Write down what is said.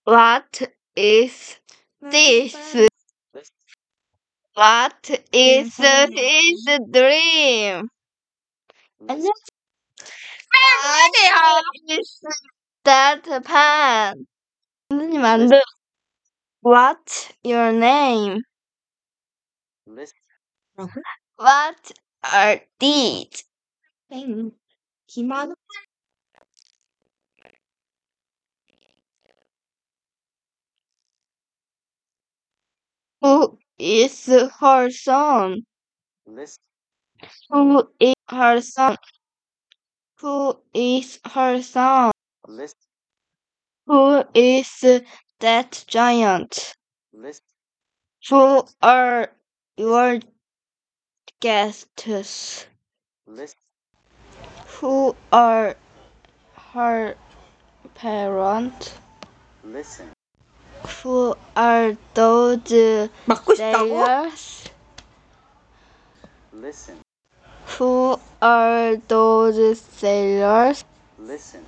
What is this? What is his dream? And what is that pen? 선생님 안 돼. What's your name? What are these? 김한우. Who is her son? Who is her son? Who is her son? Who is that giant? Who are your guests? Who are her parents? Who are those 맞고 싶다고? sailors? Who are those sailors?